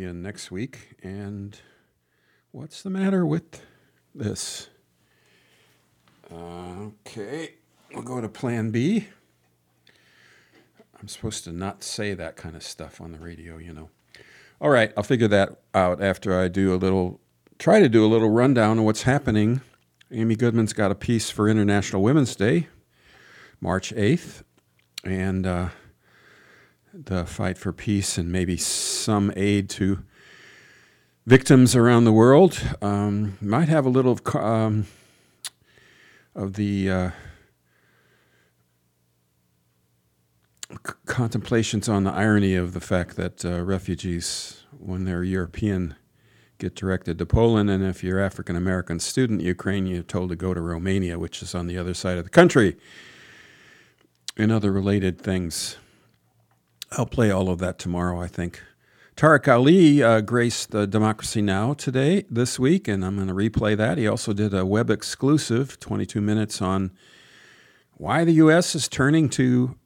again next week. And what's the matter with this? Okay, we'll go to Plan B. I'm supposed to not say that kind of stuff on the radio, you know. All right, I'll figure that out after I try to do a little rundown of what's happening. Amy Goodman's got a piece for International Women's Day, March 8th, and the fight for peace and maybe some aid to victims around the world. Might have a little of the contemplations on the irony of the fact that refugees, when they're European, get directed to Poland, and if you're African-American student in Ukraine, you're told to go to Romania, which is on the other side of the country, and other related things. I'll play all of that tomorrow, I think. Tariq Ali graced Democracy Now! This week, and I'm going to replay that. He also did a web exclusive, 22 minutes, on why the U.S. is turning to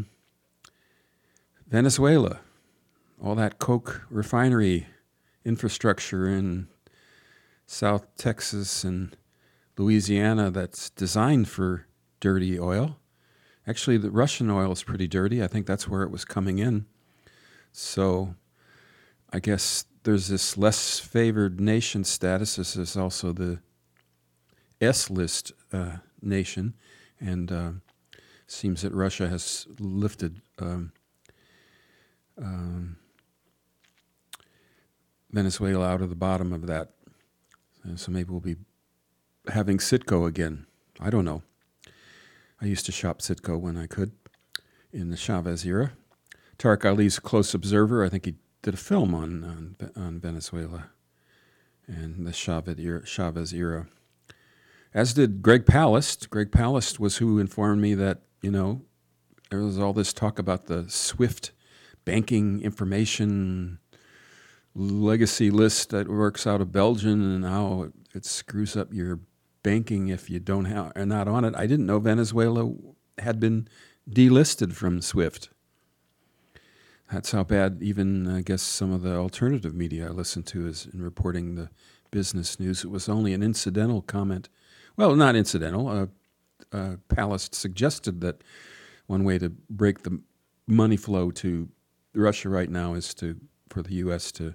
Venezuela. All that coke refinery infrastructure in South Texas and Louisiana that's designed for dirty oil. Actually, the Russian oil is pretty dirty. I think that's where it was coming in. So I guess there's this less favored nation status. This is also the S-list nation. And seems that Russia has lifted Venezuela out of the bottom of that. So maybe we'll be having Citgo again. I don't know. I used to shop Citgo when I could in the Chavez era. Tariq Ali's a close observer. I think he did a film on Venezuela and the Chavez era. As did Greg Palast. Greg Palast was who informed me that, there was all this talk about the SWIFT banking information legacy list that works out of Belgium and how it screws up your banking if you are not on it. I didn't know Venezuela had been delisted from SWIFT. That's how bad even, I guess, some of the alternative media I listen to is in reporting the business news. It was only an incidental comment. Well, not incidental. Palast suggested that one way to break the money flow to Russia right now is for the U.S. to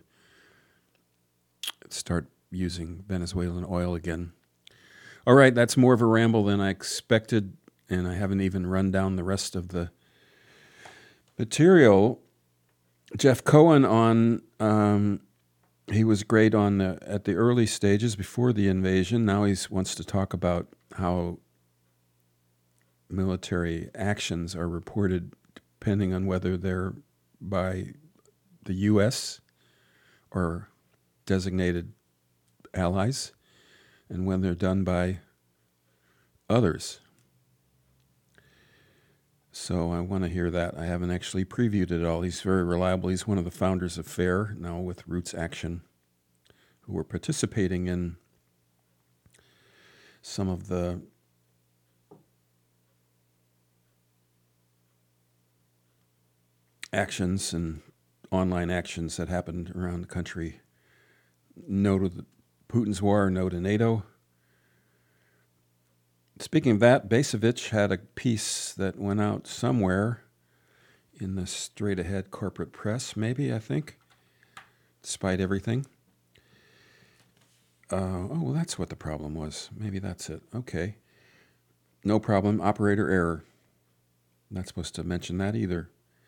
start using Venezuelan oil again. All right, that's more of a ramble than I expected, and I haven't even run down the rest of the material. Jeff Cohen he was great at the early stages before the invasion. Now he wants to talk about how military actions are reported depending on whether they're by the U.S. or designated allies, and when they're done by others. So I want to hear that. I haven't actually previewed it all. He's very reliable. He's one of the founders of FAIR, now with Roots Action, who are participating in some of the actions and online actions that happened around the country. No to Putin's war, no to NATO. Speaking of that, Bacevich had a piece that went out somewhere in the straight-ahead corporate press, maybe, I think, despite everything. Well, that's what the problem was. Maybe that's it. Okay. No problem. Operator error. Not supposed to mention that either.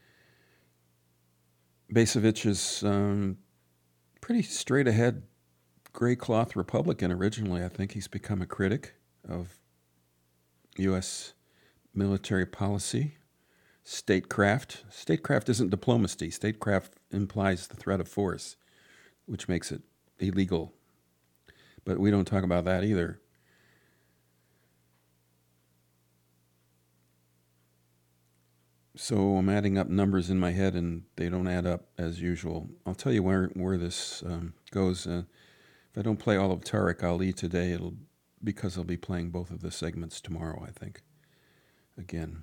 Bacevich is pretty straight-ahead gray cloth Republican originally. I think he's become a critic of U.S. military policy, statecraft. Statecraft isn't diplomacy. Statecraft implies the threat of force, which makes it illegal. But we don't talk about that either. So I'm adding up numbers in my head, and they don't add up as usual. I'll tell you where this goes. If I don't play all of Tariq Ali today, it'll because I'll be playing both of the segments tomorrow, I think, again.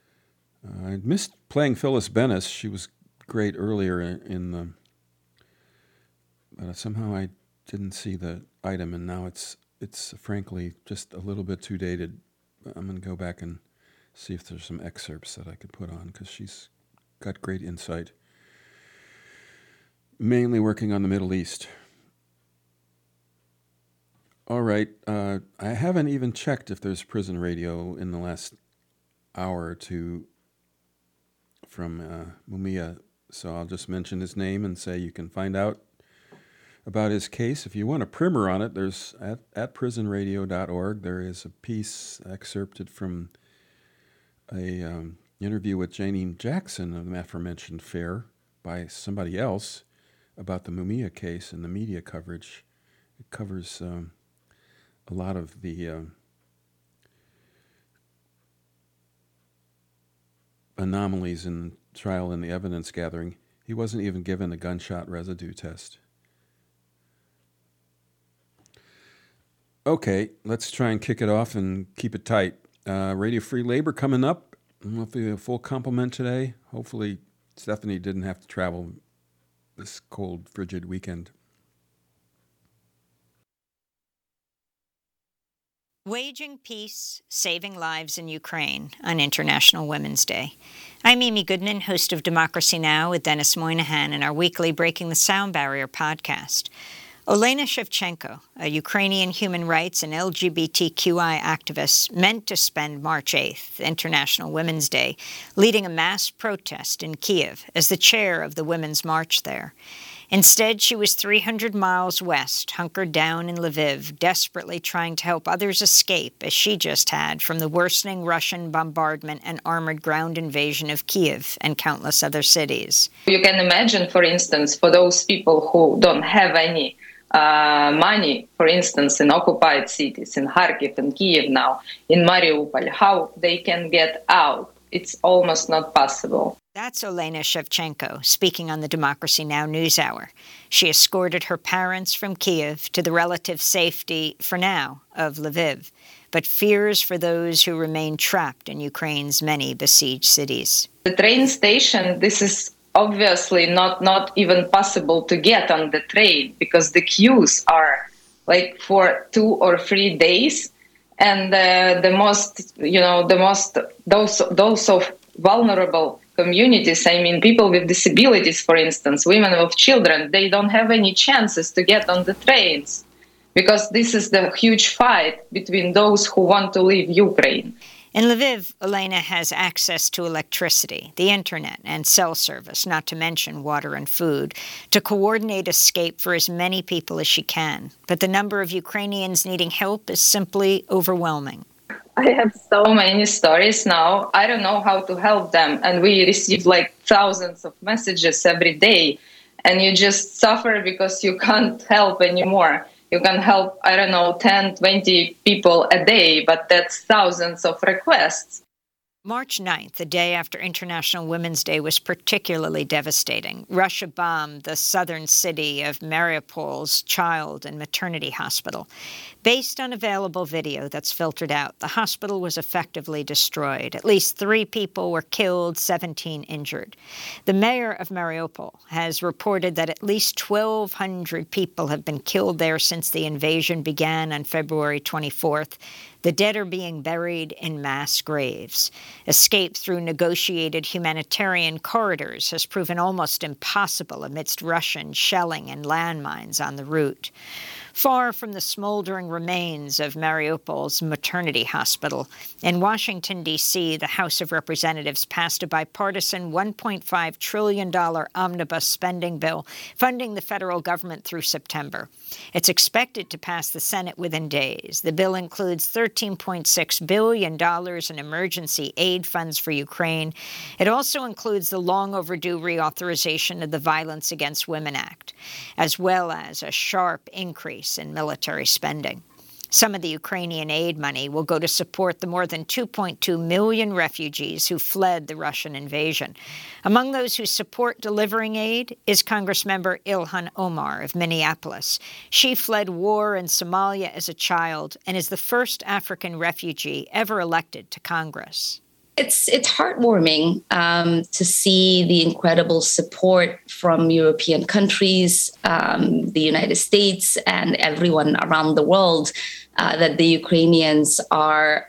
I missed playing Phyllis Bennis. She was great earlier in the Somehow I didn't see the item, and now it's frankly just a little bit too dated. I'm going to go back and see if there's some excerpts that I could put on, because she's got great insight, mainly working on the Middle East. All right. I haven't even checked if there's prison radio in the last hour or two from Mumia, so I'll just mention his name and say you can find out about his case. If you want a primer on it, there's at prisonradio.org. There is a piece excerpted from a interview with Janine Jackson of the aforementioned fair by somebody else about the Mumia case and the media coverage. It covers a lot of the anomalies in the trial and the evidence gathering. He wasn't even given a gunshot residue test. Okay, let's try and kick it off and keep it tight. Radio Free Labor coming up. I don't know if we have a full complement today. Hopefully Stephanie didn't have to travel this cold, frigid weekend. Waging Peace, Saving Lives in Ukraine on International Women's Day. I'm Amy Goodman, host of Democracy Now! With Dennis Moynihan in our weekly Breaking the Sound Barrier podcast. Olena Shevchenko, a Ukrainian human rights and LGBTQI activist, meant to spend March 8th, International Women's Day, leading a mass protest in Kiev as the chair of the Women's March there. Instead, she was 300 miles west, hunkered down in Lviv, desperately trying to help others escape, as she just had, from the worsening Russian bombardment and armored ground invasion of Kiev and countless other cities. You can imagine, for instance, for those people who don't have any money, for instance, in occupied cities, in Kharkiv and Kiev now, in Mariupol, how they can get out. It's almost not possible. That's Olena Shevchenko speaking on the Democracy Now! NewsHour. She escorted her parents from Kiev to the relative safety, for now, of Lviv, but fears for those who remain trapped in Ukraine's many besieged cities. The train station, this is obviously not even possible to get on the train, because the queues are like for 2 or 3 days, and those of vulnerable communities, I mean people with disabilities, for instance, women with children, they don't have any chances to get on the trains, because this is the huge fight between those who want to leave Ukraine. In Lviv, Olena has access to electricity, the internet, and cell service, not to mention water and food, to coordinate escape for as many people as she can. But the number of Ukrainians needing help is simply overwhelming. I have so many stories now. I don't know how to help them. And we receive like thousands of messages every day. And you just suffer because you can't help anymore. You can help, 10, 20 people a day, but that's thousands of requests. March 9th, the day after International Women's Day, was particularly devastating. Russia bombed the southern city of Mariupol's child and maternity hospital. Based on available video that's filtered out, the hospital was effectively destroyed. At least 3 people were killed, 17 injured. The mayor of Mariupol has reported that at least 1,200 people have been killed there since the invasion began on February 24th. The dead are being buried in mass graves. Escape through negotiated humanitarian corridors has proven almost impossible amidst Russian shelling and landmines on the route. Far from the smoldering remains of Mariupol's maternity hospital, in Washington, D.C., the House of Representatives passed a bipartisan $1.5 trillion omnibus spending bill funding the federal government through September. It's expected to pass the Senate within days. The bill includes $13.6 billion in emergency aid funds for Ukraine. It also includes the long-overdue reauthorization of the Violence Against Women Act, as well as a sharp increase in military spending. Some of the Ukrainian aid money will go to support the more than 2.2 million refugees who fled the Russian invasion. Among those who support delivering aid is Congressmember Ilhan Omar of Minneapolis. She fled war in Somalia as a child and is the first African refugee ever elected to Congress. It's heartwarming to see the incredible support from European countries, the United States, and everyone around the world that the Ukrainians are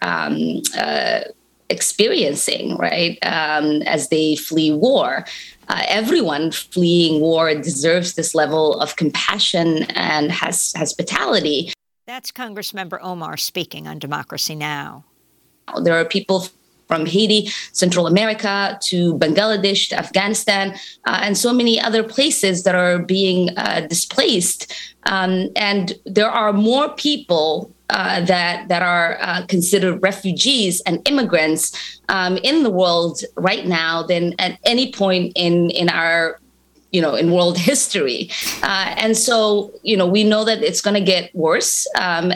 experiencing, right, as they flee war. Everyone fleeing war deserves this level of compassion and hospitality. That's Congressmember Omar speaking on Democracy Now! There are people from Haiti, Central America, to Bangladesh, to Afghanistan, and so many other places that are being displaced. And there are more people that are considered refugees and immigrants in the world right now than at any point in our in world history. And so, we know that it's going to get worse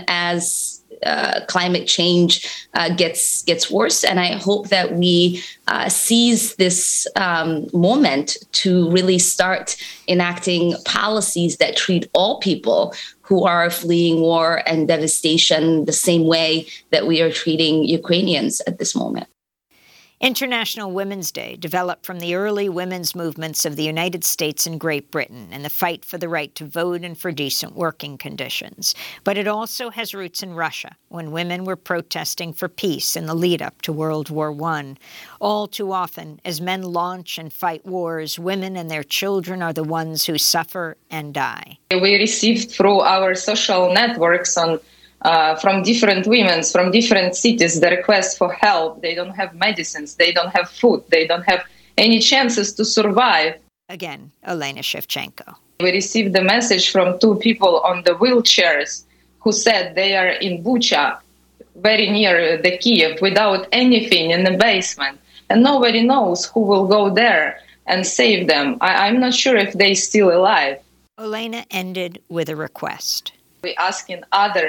as climate change gets worse. And I hope that we seize this moment to really start enacting policies that treat all people who are fleeing war and devastation the same way that we are treating Ukrainians at this moment. International Women's Day developed from the early women's movements of the United States and Great Britain and the fight for the right to vote and for decent working conditions. But it also has roots in Russia, when women were protesting for peace in the lead-up to World War I. All too often, as men launch and fight wars, women and their children are the ones who suffer and die. We received through our social networks from different women, from different cities, the request for help. They don't have medicines, they don't have food, they don't have any chances to survive. Again, Elena Shevchenko. We received the message from two people on the wheelchairs who said they are in Bucha, very near the Kiev, without anything in the basement. And nobody knows who will go there and save them. I'm not sure if they're still alive. Elena ended with a request. We're asking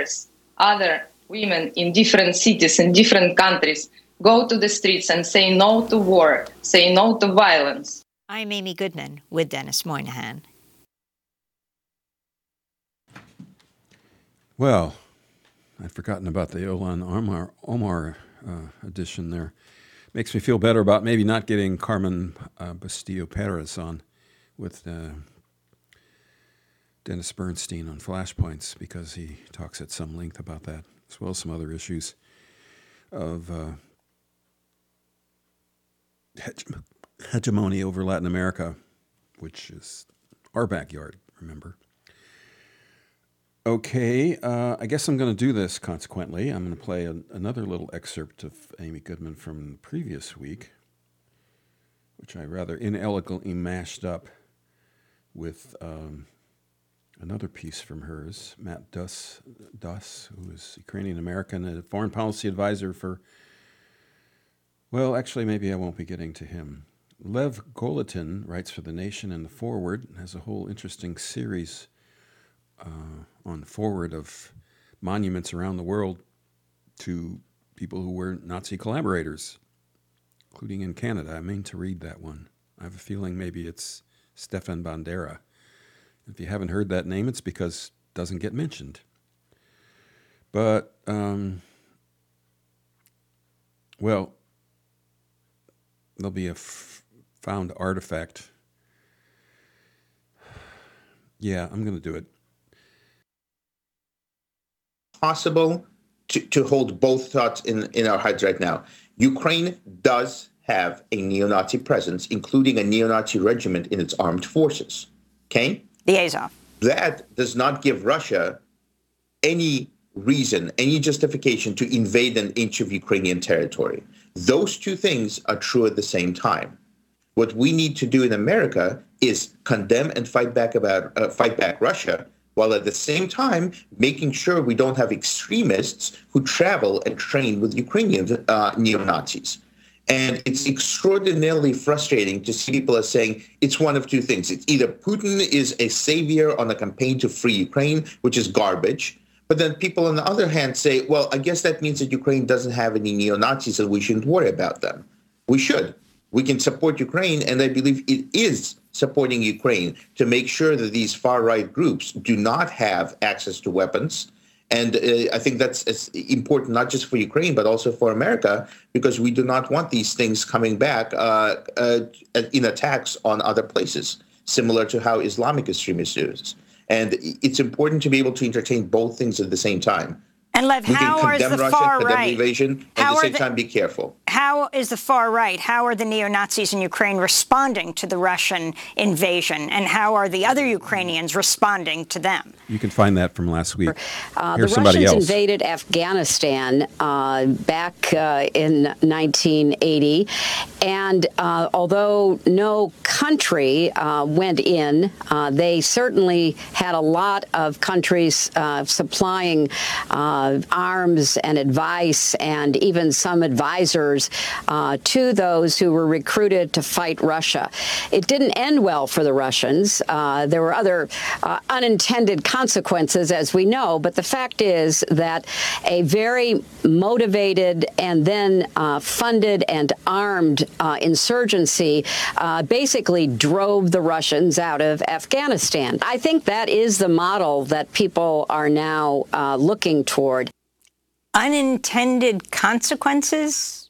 other women in different cities, in different countries, go to the streets and say no to war, say no to violence. I'm Amy Goodman with Dennis Moynihan. Well, I'd forgotten about the Ilhan Omar edition there. Makes me feel better about maybe not getting Carmen Bustillo Perez on with Dennis Bernstein on Flashpoints, because he talks at some length about that, as well as some other issues of hegemony over Latin America, which is our backyard, remember. Okay, I guess I'm going to do this consequently. I'm going to play another little excerpt of Amy Goodman from the previous week, which I rather inelegantly mashed up with another piece from hers, Matt Duss, who is Ukrainian-American, a foreign policy advisor for, well, actually, maybe I won't be getting to him. Lev Golitin writes for The Nation and The Forward, and has a whole interesting series on Forward of monuments around the world to people who were Nazi collaborators, including in Canada. I mean to read that one. I have a feeling maybe it's Stefan Bandera. If you haven't heard that name, it's because it doesn't get mentioned. But, well, there'll be a found artifact. Yeah, I'm going to do it. Possible to hold both thoughts in our heads right now. Ukraine does have a neo-Nazi presence, including a neo-Nazi regiment in its armed forces. Okay? The Azov. That does not give Russia any reason, any justification to invade an inch of Ukrainian territory. Those two things are true at the same time. What we need to do in America is condemn and fight back Russia, while at the same time making sure we don't have extremists who travel and train with Ukrainian neo-Nazis. And it's extraordinarily frustrating to see people as saying it's one of two things. It's either Putin is a savior on a campaign to free Ukraine, which is garbage. But then people on the other hand say, well, I guess that means that Ukraine doesn't have any neo-Nazis and we shouldn't worry about them. We should. We can support Ukraine, and I believe it is supporting Ukraine to make sure that these far-right groups do not have access to weapons And I think that's important, not just for Ukraine, but also for America, because we do not want these things coming back in attacks on other places, similar to how Islamic extremists do this. And it's important to be able to entertain both things at the same time. And Lev, we how can is condemn the Russia, far condemn right? the invasion, and at the same time be careful. How is the far right? How are the neo-Nazis in Ukraine responding to the Russian invasion? And how are the other Ukrainians responding to them? You can find that from last week. The Russians invaded Afghanistan back in 1980. And although no country went in, they certainly had a lot of countries supplying arms and advice and even some advisors to those who were recruited to fight Russia. It didn't end well for the Russians. There were other unintended consequences, as we know, but the fact is that a very motivated and then funded and armed insurgency basically drove the Russians out of Afghanistan. I think that is the model that people are now looking toward. Unintended consequences?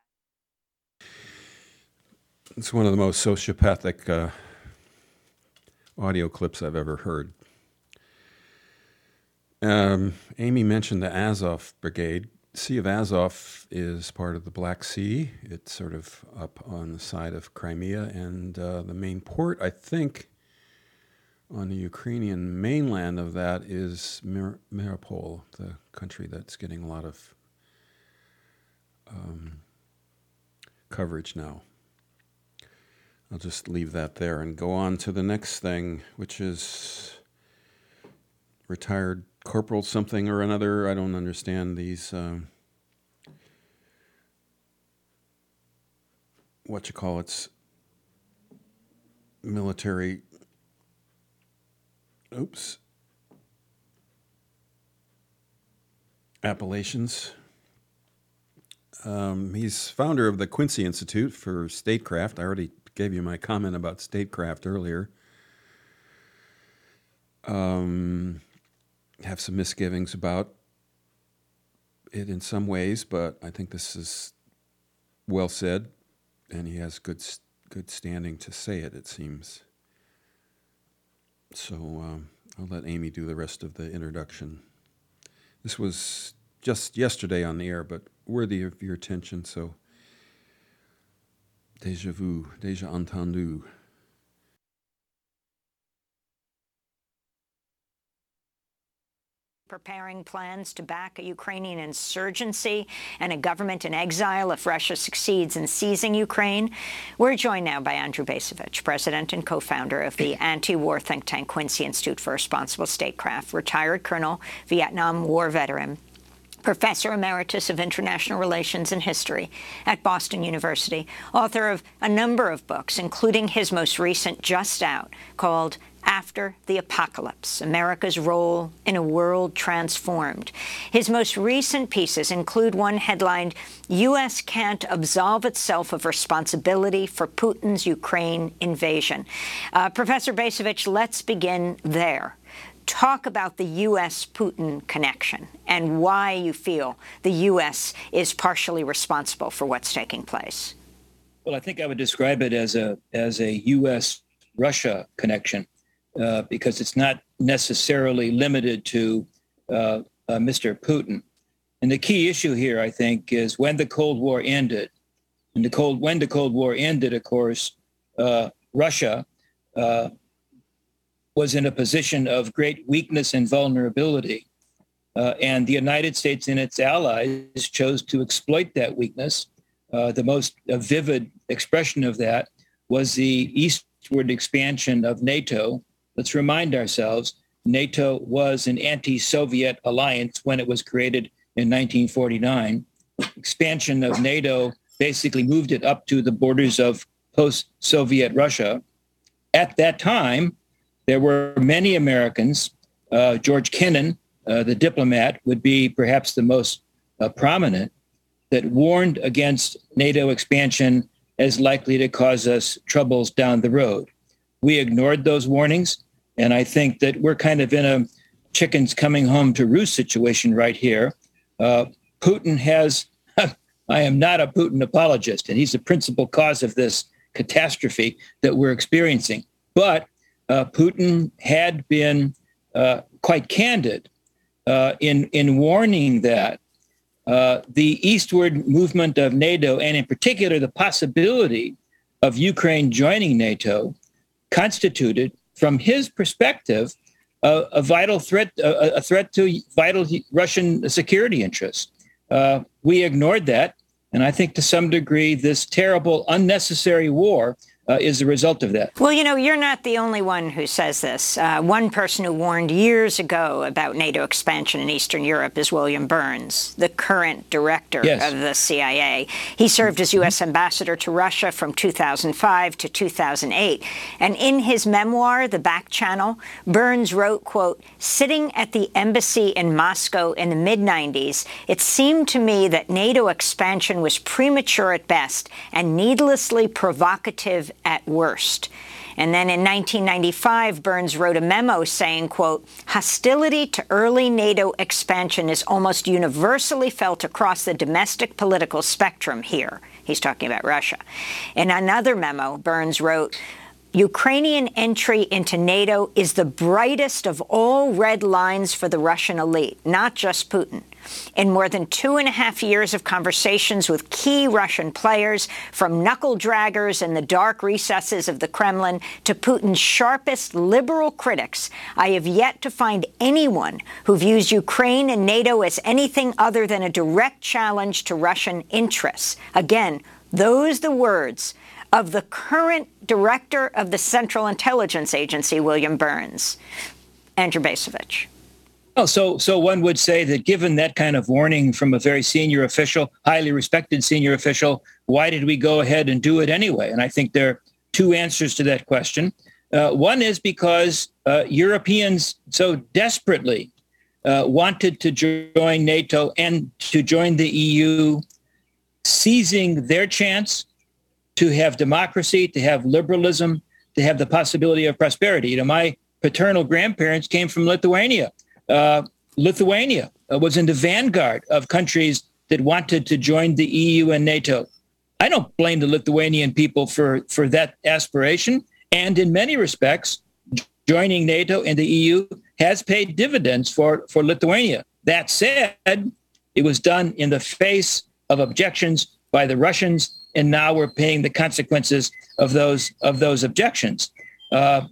It's one of the most sociopathic audio clips I've ever heard. Amy mentioned the Azov Brigade. Sea of Azov is part of the Black Sea. It's sort of up on the side of Crimea, and the main port, I think, on the Ukrainian mainland of that is Mariupol, the country that's getting a lot of coverage now. I'll just leave that there and go on to the next thing, which is retired corporal something or another. I don't understand these, military, appellations. He's founder of the Quincy Institute for Statecraft. I already gave you my comment about statecraft earlier. Have some misgivings about it in some ways, but I think this is well said, and he has good standing to say it, it seems. So I'll let Amy do the rest of the introduction. This was just yesterday on the air, but worthy of your attention, so déjà vu, déjà entendu. Preparing plans to back a Ukrainian insurgency and a government in exile if Russia succeeds in seizing Ukraine. We're joined now by Andrew Bacevich, president and co-founder of the anti-war think tank Quincy Institute for Responsible Statecraft, retired colonel, Vietnam War veteran, Professor Emeritus of International Relations and History at Boston University, author of a number of books, including his most recent, just out, called After the Apocalypse, America's Role in a World Transformed. His most recent pieces include one headlined, U.S. Can't Absolve Itself of Responsibility for Putin's Ukraine Invasion. Professor Bacevich, let's begin there. Talk about the U.S.-Putin connection and why you feel the U.S. is partially responsible for what's taking place. Well, I think I would describe it as a U.S.-Russia connection. Because it's not necessarily limited to Mr. Putin. And the key issue here, I think, is when the Cold War ended. And when the Cold War ended, of course, Russia was in a position of great weakness and vulnerability. And the United States and its allies chose to exploit that weakness. The most vivid expression of that was the eastward expansion of NATO. Let's remind ourselves, NATO was an anti-Soviet alliance when it was created in 1949. Expansion of NATO basically moved it up to the borders of post-Soviet Russia. At that time, there were many Americans. George Kennan, the diplomat, would be perhaps the most prominent, that warned against NATO expansion as likely to cause us troubles down the road. We ignored those warnings. And I think that we're kind of in chickens coming home to roost situation right here. Putin has, I am not a Putin apologist, and he's the principal cause of this catastrophe that we're experiencing. But Putin had been quite candid in warning that the eastward movement of NATO, and in particular the possibility of Ukraine joining NATO, constituted, from his perspective, a vital threat, a threat to vital Russian security interests. We ignored that, and I think to some degree this terrible, unnecessary war is the result of that. Well, you're not the only one who says this. One person who warned years ago about NATO expansion in Eastern Europe is William Burns, the current director of the CIA. He served as U.S. ambassador to Russia from 2005 to 2008. And in his memoir, The Back Channel, Burns wrote, quote, "Sitting at the embassy in Moscow in the mid-90s, it seemed to me that NATO expansion was premature at best and needlessly provocative at worst." And then in 1995, Burns wrote a memo saying, quote, "Hostility to early NATO expansion is almost universally felt across the domestic political spectrum here." He's talking about Russia. In another memo, Burns wrote, "Ukrainian entry into NATO is the brightest of all red lines for the Russian elite, not just Putin. In more than 2.5 years of conversations with key Russian players, from knuckle-draggers in the dark recesses of the Kremlin to Putin's sharpest liberal critics, I have yet to find anyone who views Ukraine and NATO as anything other than a direct challenge to Russian interests." Again, those the words of the current director of the Central Intelligence Agency, William Burns. Andrew Bacevich. Oh, so one would say that given that kind of warning from a very senior official, highly respected senior official, why did we go ahead and do it anyway? And I think there are two answers to that question. One is because Europeans so desperately wanted to join NATO and to join the EU, seizing their chance to have democracy, to have liberalism, to have the possibility of prosperity. My paternal grandparents came from Lithuania. Lithuania was in the vanguard of countries that wanted to join the EU and NATO. I don't blame the Lithuanian people for that aspiration. And in many respects, joining NATO and the EU has paid dividends for Lithuania. That said, it was done in the face of objections by the Russians, and now we're paying the consequences of those objections. And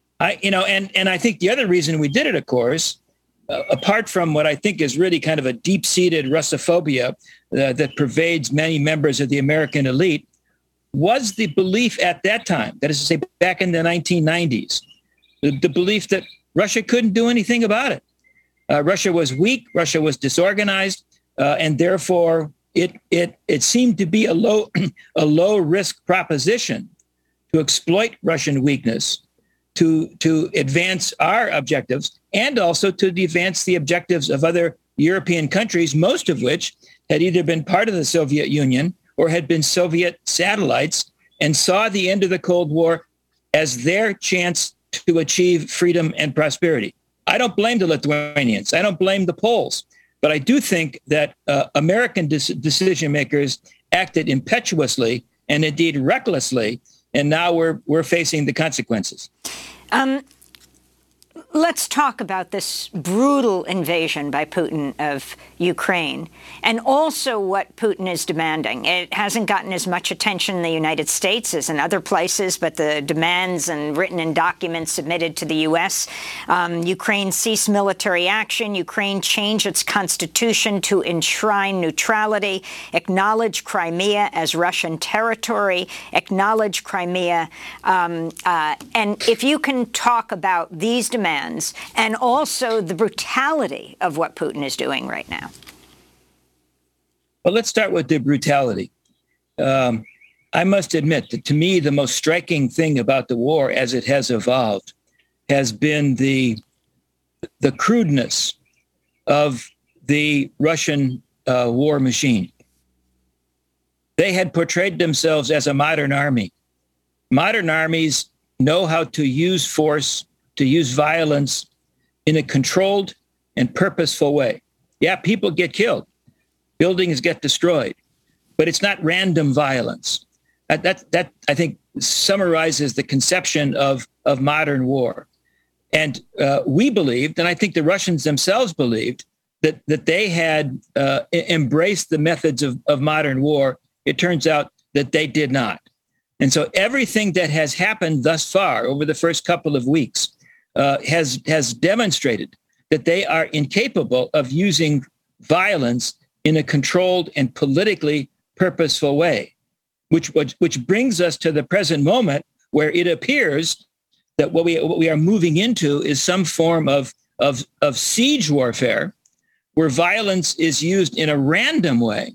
I think the other reason we did it, of course, apart from what I think is really kind of a deep-seated Russophobia that pervades many members of the American elite, was the belief at that time, that is to say back in the 1990s, the belief that Russia couldn't do anything about it. Russia was weak, Russia was disorganized, and therefore it seemed to be a low-risk proposition to exploit Russian weakness to advance our objectives, and also to advance the objectives of other European countries, most of which had either been part of the Soviet Union or had been Soviet satellites, and saw the end of the Cold War as their chance to achieve freedom and prosperity. I don't blame the Lithuanians. I don't blame the Poles. But I do think that American decision makers acted impetuously and indeed recklessly, and now we're facing the consequences. Let's talk about this brutal invasion by Putin of Ukraine, and also what Putin is demanding. It hasn't gotten as much attention in the United States as in other places, but the demands and written in documents submitted to the U.S. Ukraine cease military action, Ukraine change its constitution to enshrine neutrality, acknowledge Crimea as Russian territory, acknowledge Crimea. And if you can talk about these demands, and also the brutality of what Putin is doing right now. Well, let's start with the brutality. I must admit that to me, the most striking thing about the war as it has evolved has been the crudeness of the Russian war machine. They had portrayed themselves as a modern army. Modern armies know how to use force, to use violence, in a controlled and purposeful way. Yeah, people get killed, buildings get destroyed, but it's not random violence. That I think summarizes the conception of modern war. And we believed, and I think the Russians themselves believed, that they had embraced the methods of modern war. It turns out that they did not. And so everything that has happened thus far over the first couple of weeks has demonstrated that they are incapable of using violence in a controlled and politically purposeful way, which brings us to the present moment, where it appears that what we are moving into is some form of siege warfare, where violence is used in a random way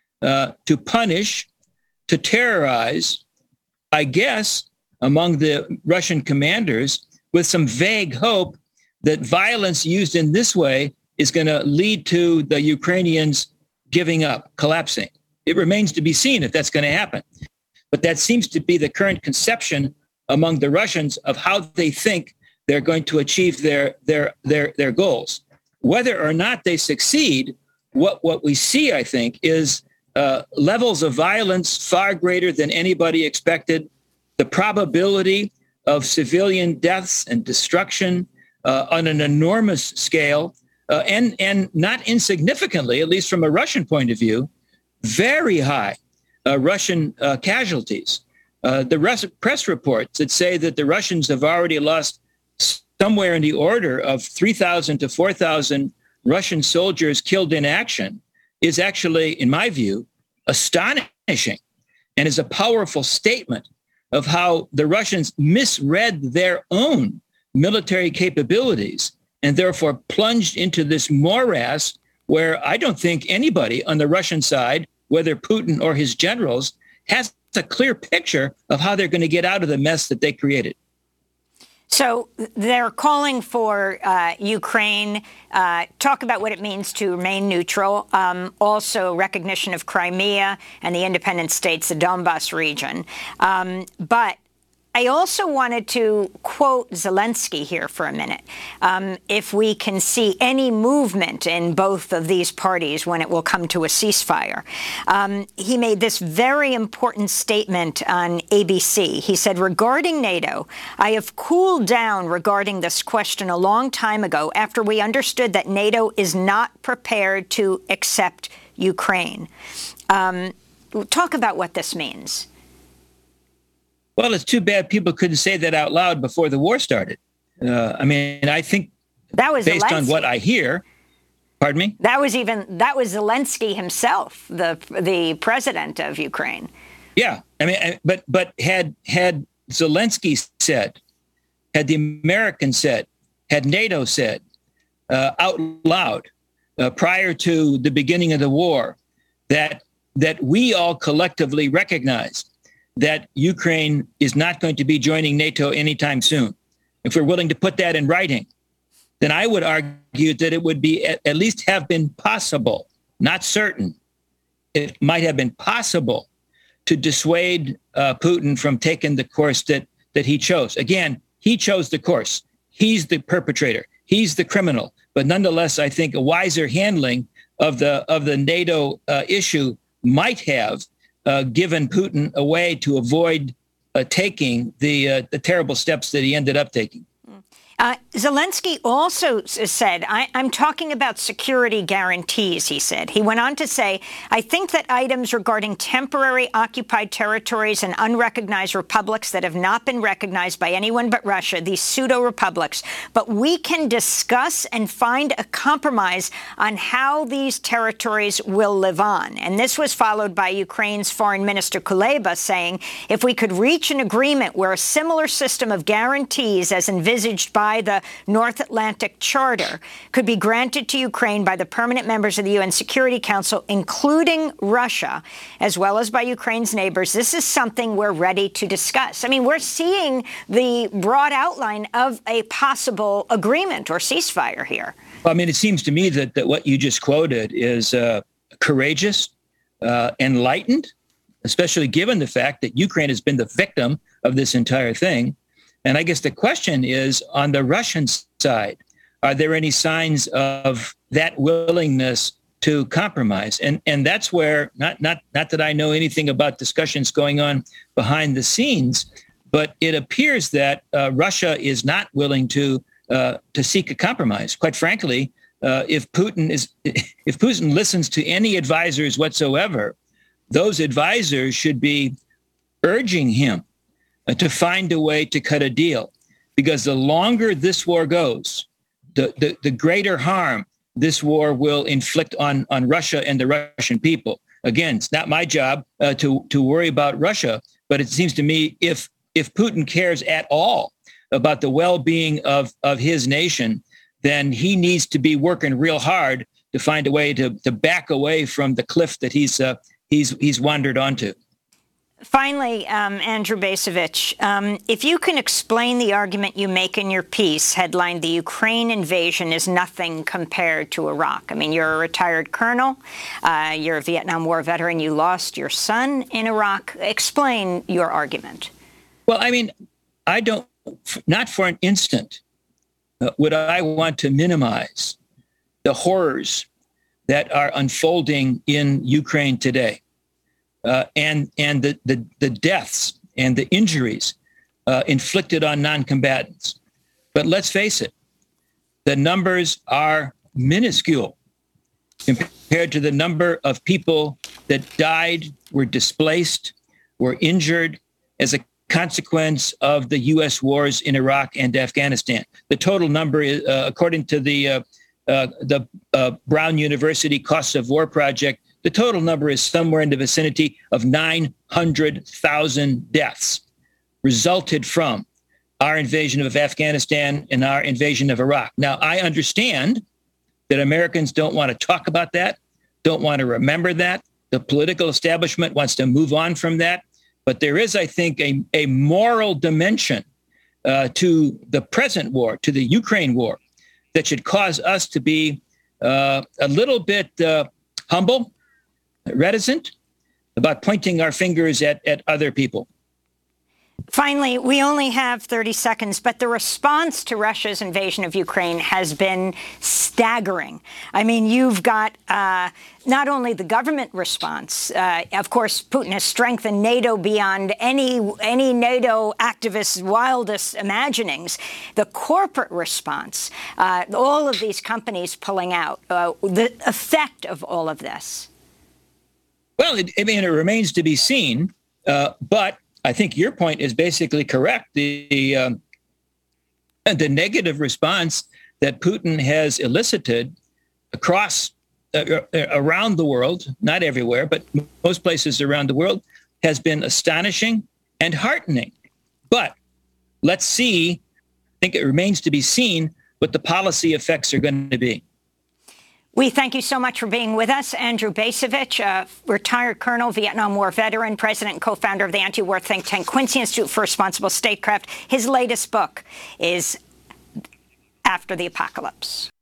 to punish, to terrorize, I guess, among the Russian commanders, with some vague hope that violence used in this way is going to lead to the Ukrainians giving up, collapsing. It remains to be seen if that's going to happen. But that seems to be the current conception among the Russians of how they think they're going to achieve their goals. Whether or not they succeed, what we see, I think, is levels of violence far greater than anybody expected, the probability of civilian deaths and destruction on an enormous scale, and not insignificantly, at least from a Russian point of view, very high Russian casualties. The press reports that say that the Russians have already lost somewhere in the order of 3,000 to 4,000 Russian soldiers killed in action is actually, in my view, astonishing, and is a powerful statement of how the Russians misread their own military capabilities and therefore plunged into this morass where I don't think anybody on the Russian side, whether Putin or his generals, has a clear picture of how they're going to get out of the mess that they created. So they're calling for Ukraine, talk about what it means to remain neutral, also recognition of Crimea and the independent states, the Donbas region. But I also wanted to quote Zelensky here for a minute. If we can see any movement in both of these parties when it will come to a ceasefire. He made this very important statement on ABC. He said, regarding NATO, I have cooled down regarding this question a long time ago after we understood that NATO is not prepared to accept Ukraine. Talk about what this means. Well, it's too bad people couldn't say that out loud before the war started. I think that was based Zelensky. On what I hear. Pardon me? That was Zelensky himself, the president of Ukraine. Yeah, but had Zelensky said, had the Americans said, had NATO said out loud prior to the beginning of the war that we all collectively recognized that Ukraine is not going to be joining NATO anytime soon. If we're willing to put that in writing, then I would argue that it would be at least have been possible, not certain. It might have been possible to dissuade Putin from taking the course that he chose. Again, he chose the course. He's the perpetrator. He's the criminal. But nonetheless, I think a wiser handling of the NATO issue might have given Putin a way to avoid taking the terrible steps that he ended up taking. Zelensky also said, I'm talking about security guarantees, he said. He went on to say, I think that items regarding temporary occupied territories and unrecognized republics that have not been recognized by anyone but Russia, these pseudo-republics, but we can discuss and find a compromise on how these territories will live on. And this was followed by Ukraine's Foreign Minister Kuleba saying, if we could reach an agreement where a similar system of guarantees as envisaged by the North Atlantic Charter could be granted to Ukraine by the permanent members of the UN Security Council, including Russia, as well as by Ukraine's neighbors, this is something we're ready to discuss. I mean, we're seeing the broad outline of a possible agreement or ceasefire here. Well, I mean, it seems to me that what you just quoted is courageous, enlightened, especially given the fact that Ukraine has been the victim of this entire thing. And I guess the question is, on the Russian side, are there any signs of that willingness to compromise? And that's where, not that I know anything about discussions going on behind the scenes, but it appears that Russia is not willing to seek a compromise. Quite frankly, if Putin listens to any advisors whatsoever, those advisors should be urging him to find a way to cut a deal, because the longer this war goes, the greater harm this war will inflict on Russia and the Russian people. Again, it's not my job to worry about Russia, but it seems to me if Putin cares at all about the well-being of his nation, then he needs to be working real hard to find a way to back away from the cliff that he's wandered onto. Finally, Andrew Bacevich, if you can explain the argument you make in your piece, headlined "The Ukraine Invasion is Nothing Compared to Iraq." I mean, you're a retired colonel. You're a Vietnam War veteran. You lost your son in Iraq. Explain your argument. Well, I mean, not for an instant would I want to minimize the horrors that are unfolding in Ukraine today. And the deaths and the injuries inflicted on non-combatants. But let's face it, the numbers are minuscule compared to the number of people that died, were displaced, were injured as a consequence of the U.S. wars in Iraq and Afghanistan. The total number is, according to the Brown University Costs of War Project, the total number is somewhere in the vicinity of 900,000 deaths resulted from our invasion of Afghanistan and our invasion of Iraq. Now, I understand that Americans don't want to talk about that, don't want to remember that. The political establishment wants to move on from that. But there is, I think, a moral dimension to the present war, to the Ukraine war, that should cause us to be a little bit humble, reticent about pointing our fingers at other people. Finally, we only have 30 seconds, but the response to Russia's invasion of Ukraine has been staggering. I mean, you've got not only the government response, of course, Putin has strengthened NATO beyond any NATO activist's wildest imaginings. The corporate response, all of these companies pulling out, the effect of all of this. Well, it remains to be seen, but I think your point is basically correct. The negative response that Putin has elicited across around the world, not everywhere, but most places around the world, has been astonishing and heartening. But let's see, I think it remains to be seen what the policy effects are going to be. We thank you so much for being with us. Andrew Bacevich, retired colonel, Vietnam War veteran, president and co-founder of the anti-war think tank Quincy Institute for Responsible Statecraft. His latest book is After the Apocalypse.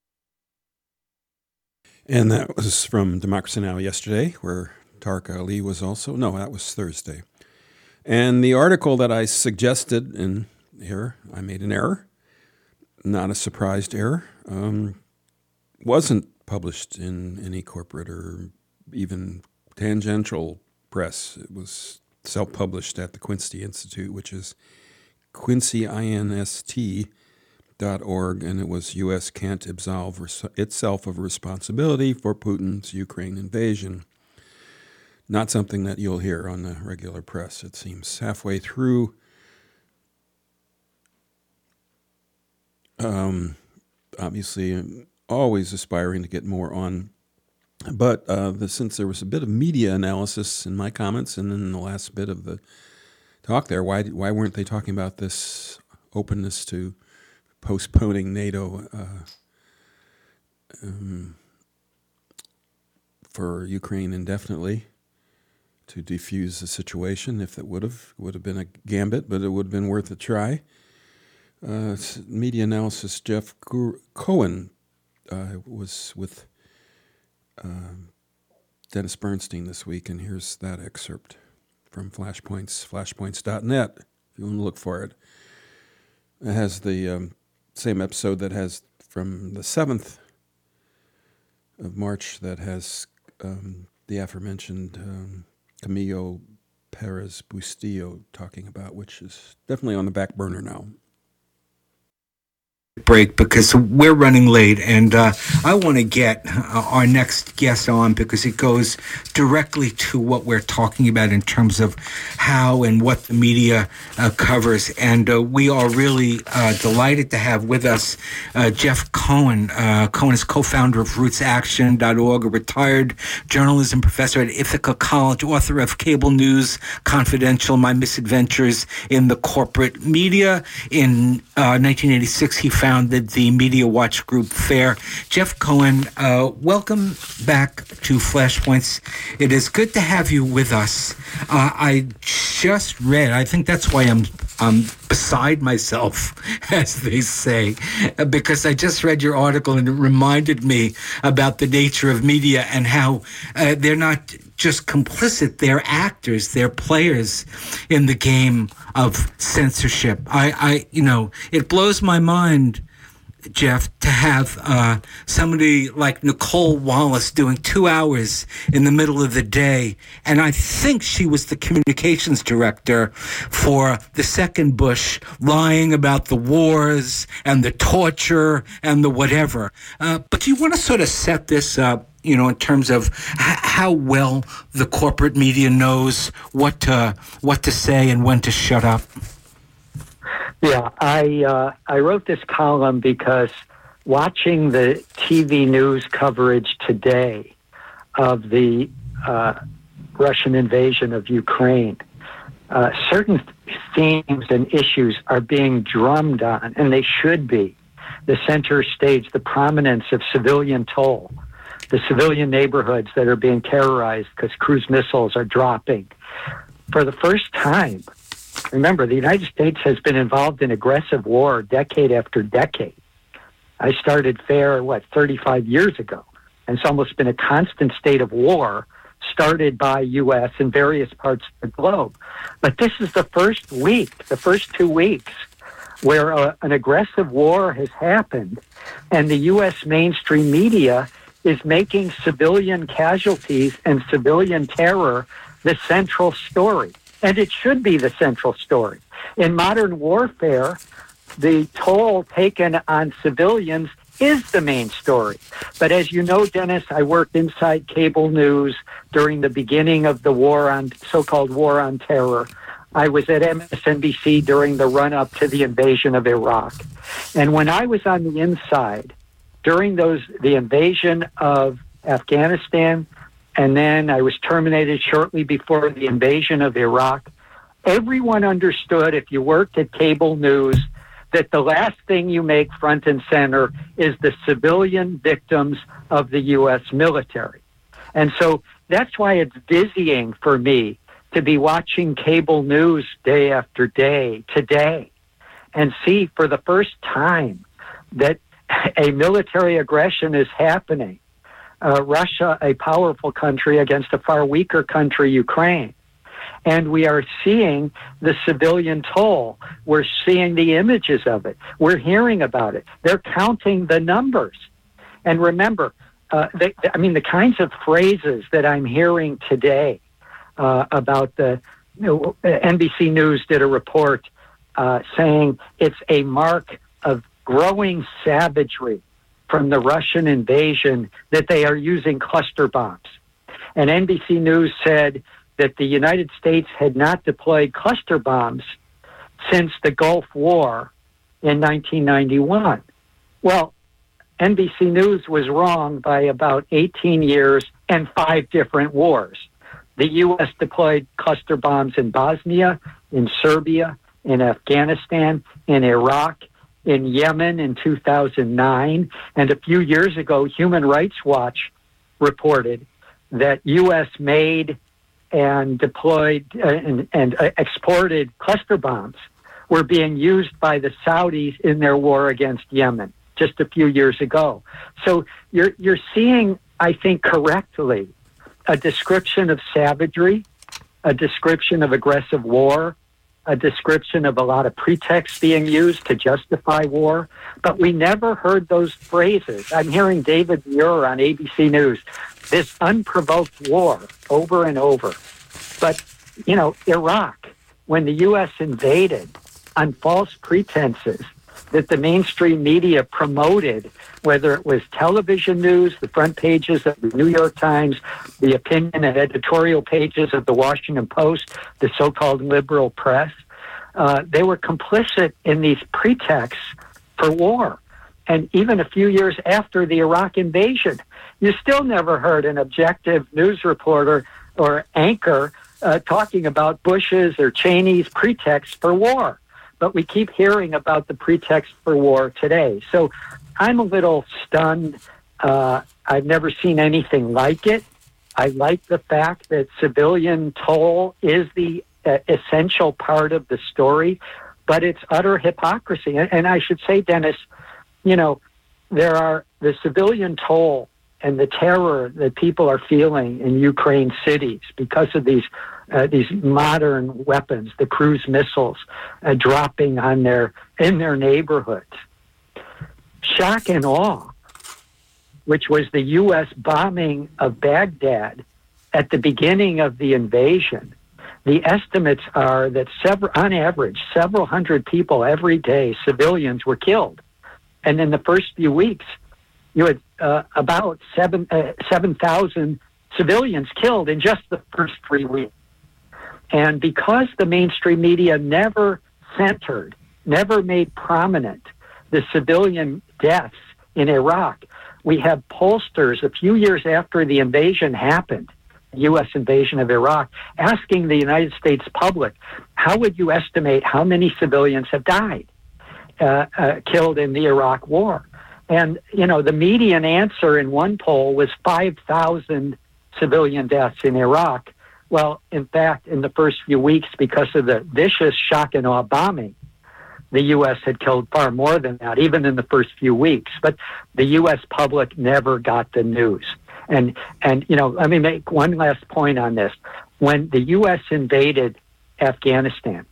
And that was from Democracy Now! Yesterday, where Tariq Ali was also. No, that was Thursday. And the article that I suggested in here, I made an error, not a surprised error, wasn't published in any corporate or even tangential press. It was self-published at the Quincy Institute, which is quincyinst.org, and it was U.S. can't absolve itself of responsibility for Putin's Ukraine invasion. Not something that you'll hear on the regular press, it seems. Halfway through, obviously, always aspiring to get more on. But since there was a bit of media analysis in my comments and in the last bit of the talk there, why weren't they talking about this openness to postponing NATO for Ukraine indefinitely to defuse the situation? If it would have been a gambit, but it would have been worth a try. Media analysis Jeff Cohen was with Dennis Bernstein this week, and here's that excerpt from Flashpoints, flashpoints.net, if you want to look for it. It has the same episode that has from the 7th of March that has the aforementioned Camilo Perez Bustillo talking about, which is definitely on the back burner now. Break because we're running late, and I want to get our next guest on because it goes directly to what we're talking about in terms of how and what the media covers. And we are really delighted to have with us Jeff Cohen. Cohen is co-founder of RootsAction.org, a retired journalism professor at Ithaca College, author of Cable News Confidential, My Misadventures in the Corporate Media. In 1986, he founded the Media Watch Group FAIR. Jeff Cohen, welcome back to Flashpoints. It is good to have you with us. I just read, I think that's why I'm beside myself, as they say, because I just read your article and it reminded me about the nature of media and how they're not just complicit, they're actors, they're players in the game of censorship. It blows my mind, Jeff, to have somebody like Nicole Wallace doing 2 hours in the middle of the day. And I think she was the communications director for the second Bush, lying about the wars and the torture and the whatever. But do you want to sort of set this up, in terms of how well the corporate media knows what to say and when to shut up? Yeah, I wrote this column because watching the TV news coverage today of the Russian invasion of Ukraine, certain themes and issues are being drummed on, and they should be. The center stage, the prominence of civilian toll, the civilian neighborhoods that are being terrorized because cruise missiles are dropping. For the first time, remember, the United States has been involved in aggressive war decade after decade. I started FAIR, 35 years ago, and it's almost been a constant state of war started by U.S. in various parts of the globe. But this is the first 2 weeks, where an aggressive war has happened, and the U.S. mainstream media is making civilian casualties and civilian terror the central story. And it should be the central story. In modern warfare, the toll taken on civilians is the main story. But as you know, Dennis, I worked inside cable news during the beginning of the so-called war on terror. I was at MSNBC during the run-up to the invasion of Iraq. And when I was on the inside, during the invasion of Afghanistan, and then I was terminated shortly before the invasion of Iraq, everyone understood, if you worked at cable news, that the last thing you make front and center is the civilian victims of the U.S. military. And so that's why it's dizzying for me to be watching cable news day after day today and see for the first time that a military aggression is happening. Russia, a powerful country, against a far weaker country, Ukraine. And we are seeing the civilian toll. We're seeing the images of it. We're hearing about it. They're counting the numbers. And remember, the kinds of phrases that I'm hearing today about NBC News did a report saying it's a mark of growing savagery from the Russian invasion that they are using cluster bombs. And NBC News said that the United States had not deployed cluster bombs since the Gulf War in 1991. Well, NBC News was wrong by about 18 years and 5 different wars. The U.S. deployed cluster bombs in Bosnia, in Serbia, in Afghanistan, in Iraq, in Yemen in 2009, and a few years ago, Human Rights Watch reported that U.S. made and deployed and exported cluster bombs were being used by the Saudis in their war against Yemen just a few years ago. So you're seeing, I think correctly, a description of savagery, a description of aggressive war, a description of a lot of pretexts being used to justify war, but we never heard those phrases. I'm hearing David Muir on ABC News, this unprovoked war, over and over. But, you know, Iraq, when the U.S. invaded on false pretenses that the mainstream media promoted, whether it was television news, the front pages of the New York Times, the opinion and editorial pages of the Washington Post, the so-called liberal press, they were complicit in these pretexts for war. And even a few years after the Iraq invasion, you still never heard an objective news reporter or anchor talking about Bush's or Cheney's pretext for war. But we keep hearing about the pretext for war today. So I'm a little stunned. I've never seen anything like it. I like the fact that civilian toll is the essential part of the story, but it's utter hypocrisy. And I should say, Dennis, you know, there are the civilian toll and the terror that people are feeling in Ukraine cities because of these modern weapons, the cruise missiles dropping in their neighborhoods. Shock and awe, which was the U.S. bombing of Baghdad at the beginning of the invasion. The estimates are that on average, several hundred people every day, civilians, were killed. And in the first few weeks, you had about 7,000 civilians killed in just the first 3 weeks. And because the mainstream media never centered, never made prominent the civilian deaths in Iraq, we have pollsters a few years after the invasion happened, the U.S. invasion of Iraq, asking the United States public, how would you estimate how many civilians have died, killed in the Iraq war? And, you know, the median answer in one poll was 5,000 civilian deaths in Iraq. Well, in fact, in the first few weeks, because of the vicious shock and awe bombing, the U.S. had killed far more than that, even in the first few weeks. But the U.S. public never got the news. And you know, let me make one last point on this. When the U.S. invaded Afghanistan,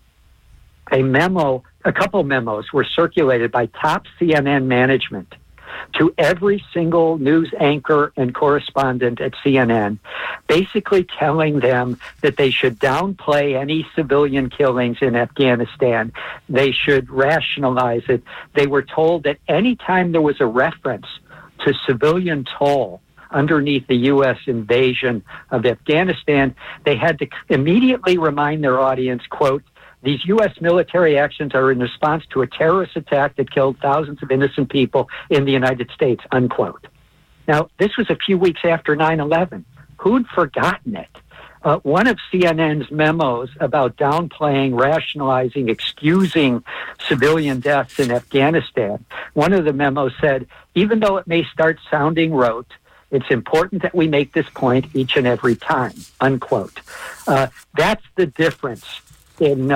a couple memos were circulated by top CNN management to every single news anchor and correspondent at CNN, basically telling them that they should downplay any civilian killings in Afghanistan. They should rationalize it. They were told that any time there was a reference to civilian toll underneath the U.S. invasion of Afghanistan, they had to immediately remind their audience, quote, these U.S. military actions are in response to a terrorist attack that killed thousands of innocent people in the United States, unquote. Now, this was a few weeks after 9/11. Who'd forgotten it? One of CNN's memos about downplaying, rationalizing, excusing civilian deaths in Afghanistan, one of the memos said, even though it may start sounding rote, it's important that we make this point each and every time, unquote. That's the difference in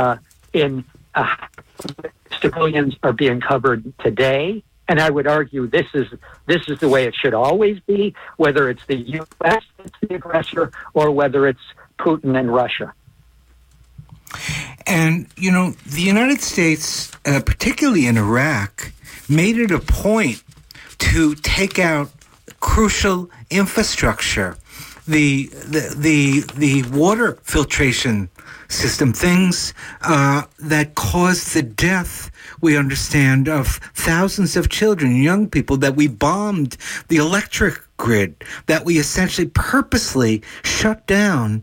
civilians are being covered today, and I would argue this is the way it should always be, whether it's the U.S. that's the aggressor or whether it's Putin and Russia. And, you know, the United States, particularly in Iraq, made it a point to take out crucial infrastructure, the water filtration system, things that caused the death, we understand, of thousands of children, young people, that we bombed the electric grid, that we essentially purposely shut down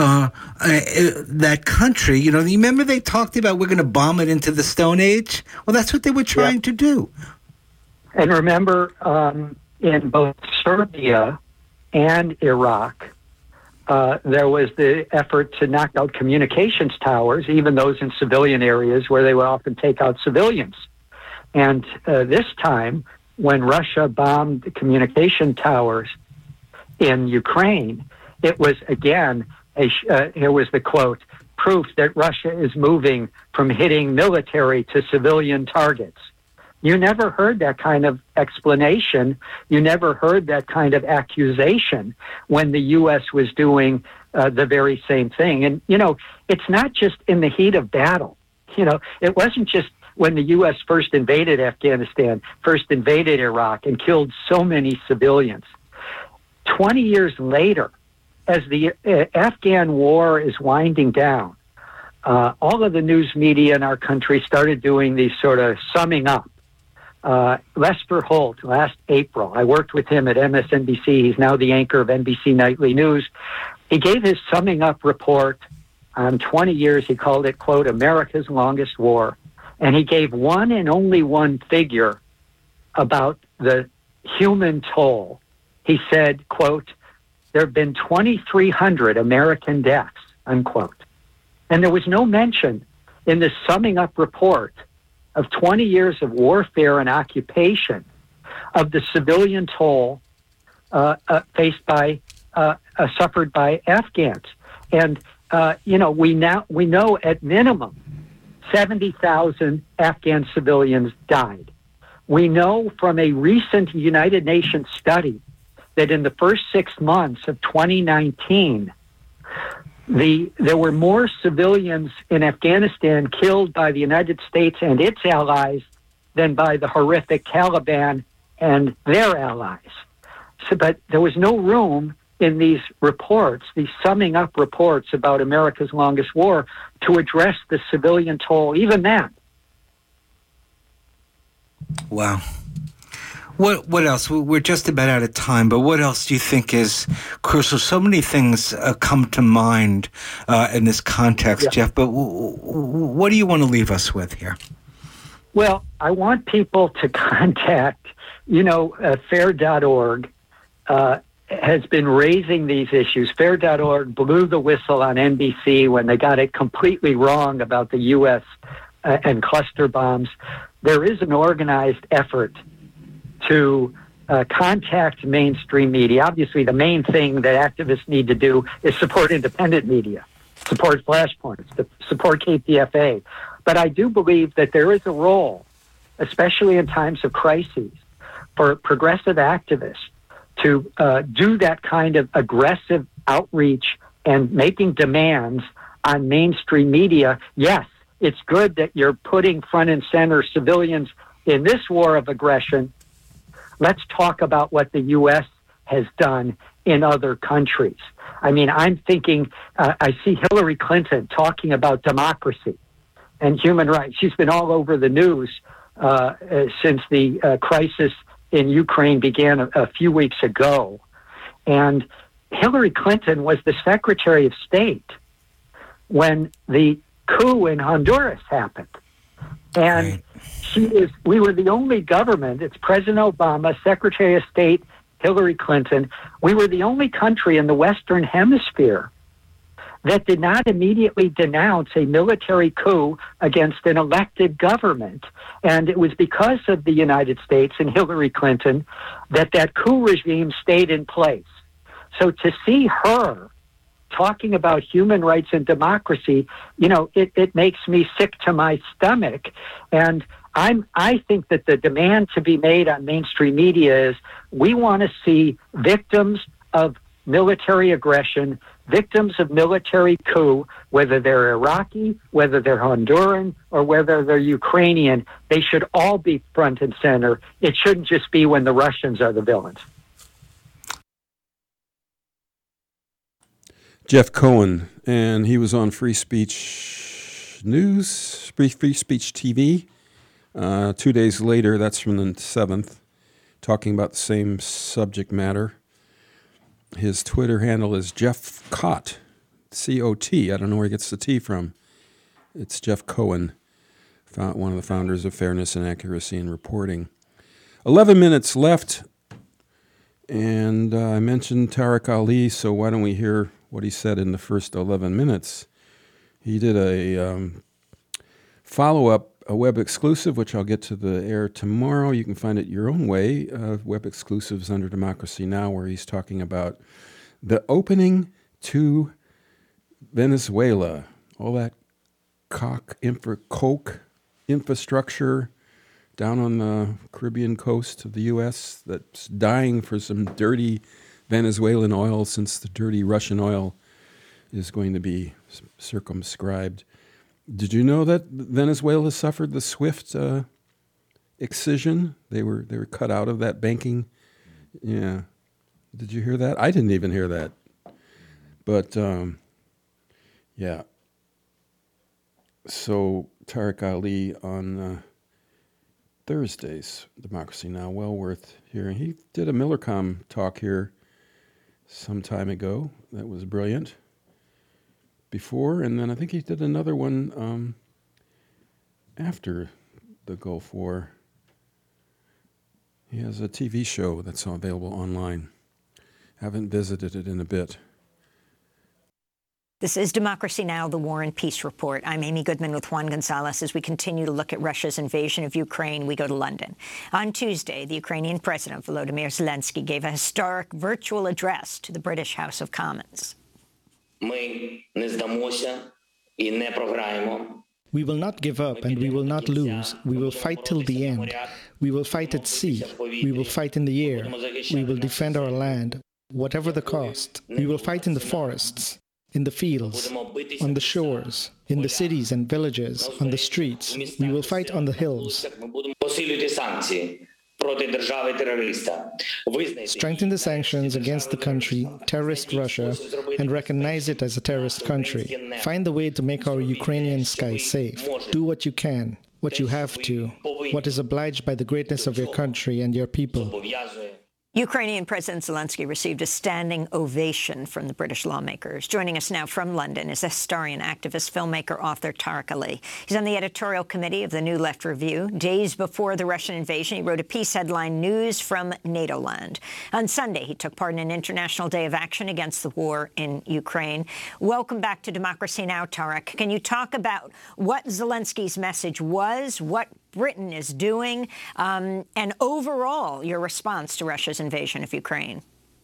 that country. You know, you remember they talked about we're going to bomb it into the Stone Age? Well, that's what they were trying to do. And remember, in both Serbia and Iraq, there was the effort to knock out communications towers, even those in civilian areas where they would often take out civilians. And this time, when Russia bombed the communication towers in Ukraine, it was, again, here was the quote, proof that Russia is moving from hitting military to civilian targets. You never heard that kind of explanation. You never heard that kind of accusation when the U.S. was doing the very same thing. And, you know, it's not just in the heat of battle it wasn't just when the U.S. first invaded Afghanistan, first invaded Iraq, and killed so many civilians. 20 years later, as the Afghan war is winding down, all of the news media in our country started doing these sort of summing up. Lester Holt, last April, I worked with him at MSNBC. He's now the anchor of NBC Nightly News. He gave his summing up report on 20 years. He called it, quote, America's Longest War. And he gave one and only one figure about the human toll. He said, quote, there have been 2,300 American deaths, unquote. And there was no mention in this summing up report of 20 years of warfare and occupation of the civilian toll suffered by Afghans. And, we know at minimum 70,000 Afghan civilians died. We know from a recent United Nations study that in the first 6 months of 2019, there were more civilians in Afghanistan killed by the United States and its allies than by the horrific Taliban and their allies. But there was no room in these reports, these summing up reports about America's longest war, to address the civilian toll, even then. Wow. What else? We're just about out of time, but what else do you think is crucial? So many things come to mind in this context, yeah. Jeff, but what do you want to leave us with here? Well, I want people to contact, FAIR.org has been raising these issues. FAIR.org blew the whistle on NBC when they got it completely wrong about the U.S. And cluster bombs. There is an organized effort to contact mainstream media. Obviously, the main thing that activists need to do is support independent media, support Flashpoints, support KPFA. But I do believe that there is a role, especially in times of crises, for progressive activists to do that kind of aggressive outreach and making demands on mainstream media. Yes, it's good that you're putting front and center civilians in this war of aggression. Let's talk about what the U.S. has done in other countries. I mean, I'm thinking, I see Hillary Clinton talking about democracy and human rights. She's been all over the news since the crisis in Ukraine began a few weeks ago. And Hillary Clinton was the Secretary of State when the coup in Honduras happened. And we were the only government, it's President Obama, Secretary of State Hillary Clinton, we were the only country in the Western Hemisphere that did not immediately denounce a military coup against an elected government. And it was because of the United States and Hillary Clinton that coup regime stayed in place. So to see her talking about human rights and democracy, it makes me sick to my stomach. And I think that the demand to be made on mainstream media is we want to see victims of military aggression, victims of military coup, whether they're Iraqi, whether they're Honduran, or whether they're Ukrainian, they should all be front and center. It shouldn't just be when the Russians are the villains. Jeff Cohen, and he was on Free Speech News, Free Speech TV. 2 days later, that's from the 7th, talking about the same subject matter. His Twitter handle is Jeff Cott, C-O-T. I don't know where he gets the T from. It's Jeff Cohen, one of the founders of Fairness and Accuracy in Reporting. 11 minutes left, and I mentioned Tariq Ali, so why don't we hear what he said in the first 11 minutes. He did a follow-up, a web exclusive, which I'll get to the air tomorrow. You can find it your own way, web exclusives under Democracy Now!, where he's talking about the opening to Venezuela, all that coke infrastructure down on the Caribbean coast of the U.S. that's dying for some dirty Venezuelan oil, since the dirty Russian oil is going to be circumscribed. Did you know that Venezuela suffered the SWIFT excision? They were cut out of that banking. Yeah. Did you hear that? I didn't even hear that. But yeah. So Tariq Ali on Thursday's Democracy Now! Well worth hearing. He did a Millercom talk here some time ago. That was brilliant. Before, and then I think he did another one after the Gulf War. He has a TV show that's available online. Haven't visited it in a bit. This is Democracy Now!, the War and Peace Report. I'm Amy Goodman with Juan Gonzalez. As we continue to look at Russia's invasion of Ukraine, we go to London. On Tuesday, the Ukrainian President Volodymyr Zelensky gave a historic virtual address to the British House of Commons. We will not give up and we will not lose. We will fight till the end. We will fight at sea. We will fight in the air. We will defend our land, whatever the cost. We will fight in the forests, in the fields, on the shores, in the cities and villages, on the streets. We will fight on the hills. Strengthen the sanctions against the country, terrorist Russia, and recognize it as a terrorist country. Find the way to make our Ukrainian skies safe. Do what you can, what you have to, what is obliged by the greatness of your country and your people. Ukrainian President Zelensky received a standing ovation from the British lawmakers. Joining us now from London is historian, activist, filmmaker, author Tariq Ali. He's on the editorial committee of the New Left Review. Days before the Russian invasion, he wrote a piece headlined News from NATO Land. On Sunday, he took part in an international day of action against the war in Ukraine. Welcome back to Democracy Now!, Tariq. Can you talk about what Zelensky's message was, what Britain is doing, and overall your response to Russia's invasion of Ukraine?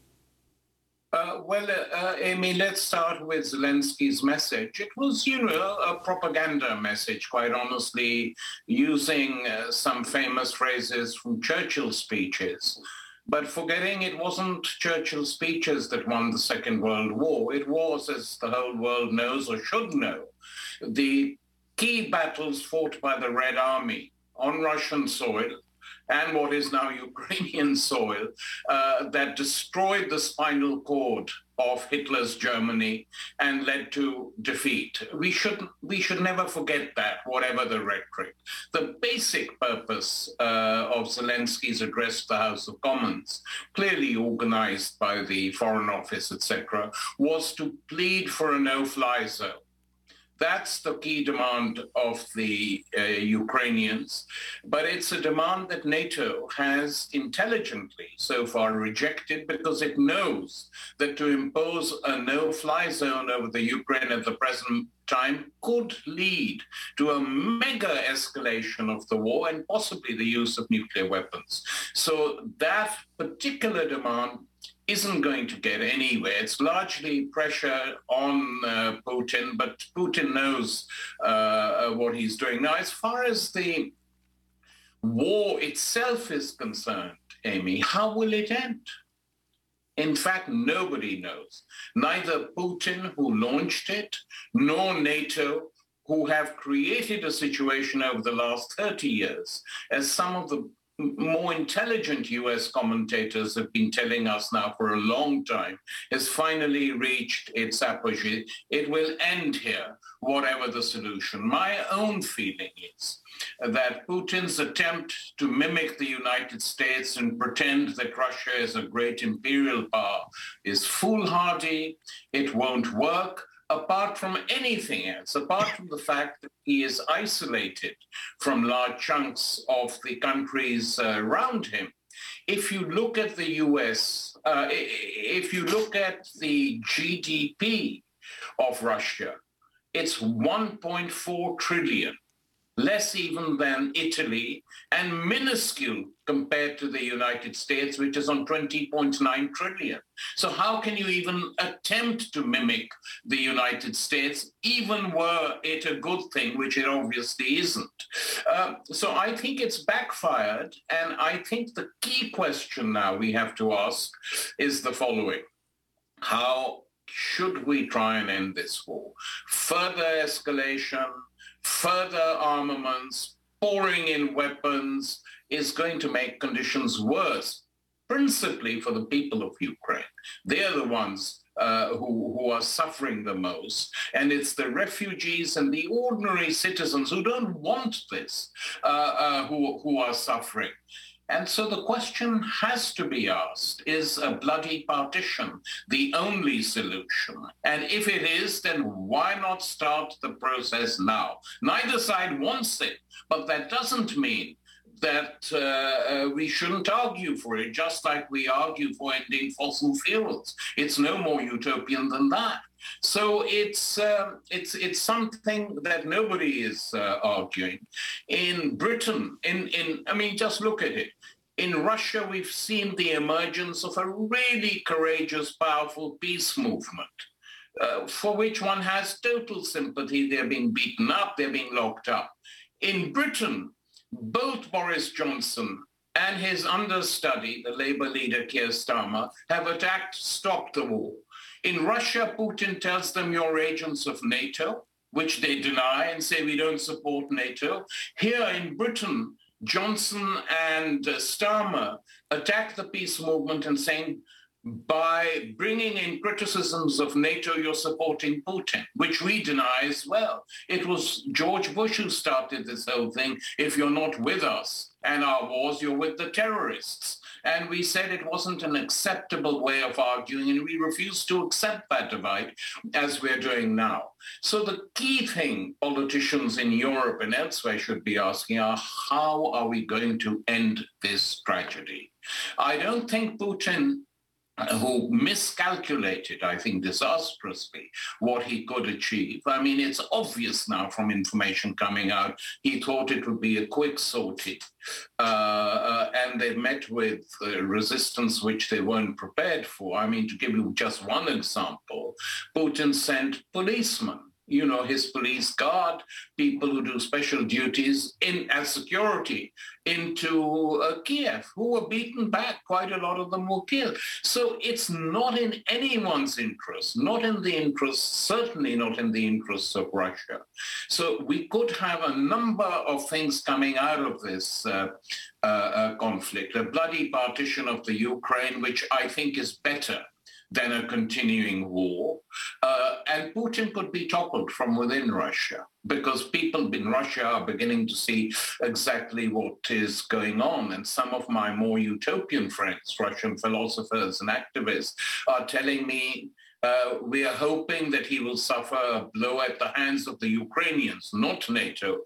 Amy, let's start with Zelensky's message. It was, a propaganda message, quite honestly, using some famous phrases from Churchill's speeches. But forgetting it wasn't Churchill's speeches that won the Second World War. It was, as the whole world knows or should know, the key battles fought by the Red Army on Russian soil and what is now Ukrainian soil that destroyed the spinal cord of Hitler's Germany and led to defeat. We should never forget that, whatever the rhetoric. The basic purpose of Zelensky's address to the House of Commons, clearly organized by the Foreign Office, etc., was to plead for a no-fly zone. That's the key demand of the Ukrainians, but it's a demand that NATO has intelligently so far rejected because it knows that to impose a no-fly zone over the Ukraine at the present time could lead to a mega escalation of the war and possibly the use of nuclear weapons. So that particular demand isn't going to get anywhere. It's largely pressure on Putin, but Putin knows what he's doing. Now, as far as the war itself is concerned, Amy, how will it end? In fact, nobody knows. Neither Putin, who launched it, nor NATO, who have created a situation over the last 30 years, as some of the more intelligent US commentators have been telling us now for a long time, has finally reached its apogee. It will end here, whatever the solution. My own feeling is that Putin's attempt to mimic the United States and pretend that Russia is a great imperial power is foolhardy. It won't work. Apart from anything else, apart from the fact that he is isolated from large chunks of the countries around him. If you look at the US, if you look at the GDP of Russia, it's 1.4 trillion, less even than Italy, and minuscule compared to the United States, which is on 20.9 trillion. So how can you even attempt to mimic the United States, even were it a good thing, which it obviously isn't? So I think it's backfired, and I think the key question now we have to ask is the following. How should we try and end this war? Further escalation, further armaments, pouring in weapons is going to make conditions worse, principally for the people of Ukraine. They're the ones who are suffering the most. And it's the refugees and the ordinary citizens who don't want this who are suffering. And so the question has to be asked, is a bloody partition the only solution? And if it is, then why not start the process now? Neither side wants it, but that doesn't mean that we shouldn't argue for it, just like we argue for ending fossil fuels. It's no more utopian than that. So it's something that nobody is arguing. In Britain, I mean, just look at it. In Russia, we've seen the emergence of a really courageous, powerful peace movement, for which one has total sympathy. They're being beaten up, they're being locked up. In Britain, both Boris Johnson and his understudy, the Labour leader Keir Starmer, have attacked Stop the War. In Russia, Putin tells them you're agents of NATO, which they deny and say we don't support NATO. Here in Britain, Johnson and Starmer attack the peace movement and saying, by bringing in criticisms of NATO, you're supporting Putin, which we deny as well. It was George Bush who started this whole thing. If you're not with us and our wars, you're with the terrorists. And we said it wasn't an acceptable way of arguing, and we refused to accept that divide as we're doing now. So the key thing politicians in Europe and elsewhere should be asking are, how are we going to end this tragedy? I don't think Putin, who miscalculated, I think, disastrously what he could achieve. I mean, it's obvious now from information coming out, he thought it would be a quick sortie. And they met with resistance which they weren't prepared for. I mean, to give you just one example, Putin sent policemen, you know, his police guard, people who do special duties as security into Kiev, who were beaten back. Quite a lot of them were killed. So it's not in anyone's interest, not in the interest, certainly not in the interests of Russia. So we could have a number of things coming out of this conflict, a bloody partition of the Ukraine, which I think is better than a continuing war. And Putin could be toppled from within Russia because people in Russia are beginning to see exactly what is going on. And some of my more utopian friends, Russian philosophers and activists, are telling me we are hoping that he will suffer a blow at the hands of the Ukrainians, not NATO.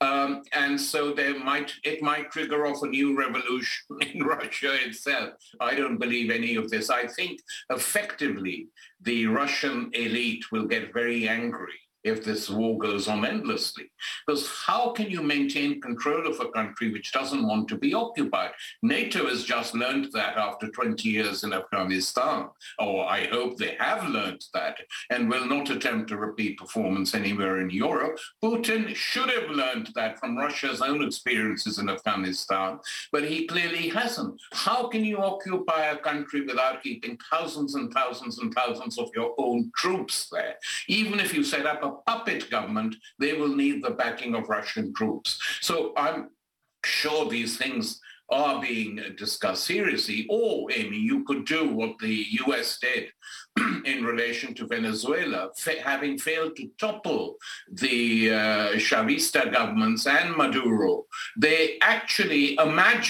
And so it might trigger off a new revolution in Russia itself. I don't believe any of this. I think effectively the Russian elite will get very angry if this war goes on endlessly. Because how can you maintain control of a country which doesn't want to be occupied? NATO has just learned that after 20 years in Afghanistan, or I hope they have learned that, and will not attempt a repeat performance anywhere in Europe. Putin should have learned that from Russia's own experiences in Afghanistan, but he clearly hasn't. How can you occupy a country without keeping thousands and thousands and thousands of your own troops there? Even if you set up a puppet government, they will need the backing of Russian troops. So I'm sure these things are being discussed seriously. Or, Amy, you could do what the US did in relation to Venezuela, having failed to topple the Chavista governments and Maduro. They actually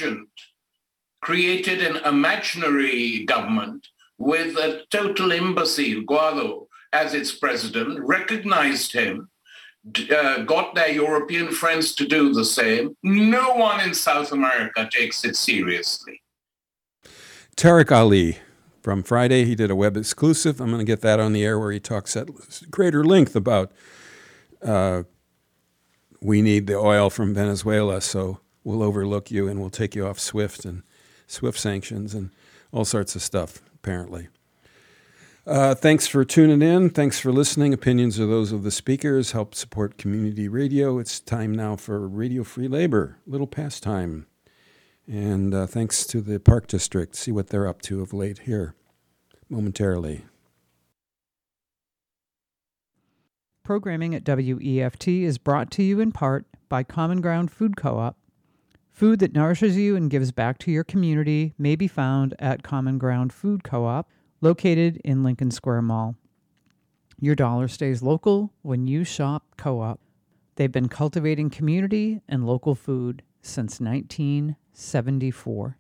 created an imaginary government with a total imbecile, Guaido, as its president, recognized him, got their European friends to do the same. No one in South America takes it seriously. Tariq Ali, from Friday, he did a web exclusive. I'm going to get that on the air where he talks at greater length about we need the oil from Venezuela, so we'll overlook you and we'll take you off SWIFT and SWIFT sanctions and all sorts of stuff, apparently. Thanks for tuning in. Thanks for listening. Opinions are those of the speakers. Help support community radio. It's time now for Radio Free Labor, little pastime. And thanks to the Park District. See what they're up to of late here momentarily. Programming at WEFT is brought to you in part by Common Ground Food Co-op. Food that nourishes you and gives back to your community may be found at Common Ground Food Co-op, located in Lincoln Square Mall. Your dollar stays local when you shop Co-op. They've been cultivating community and local food since 1974.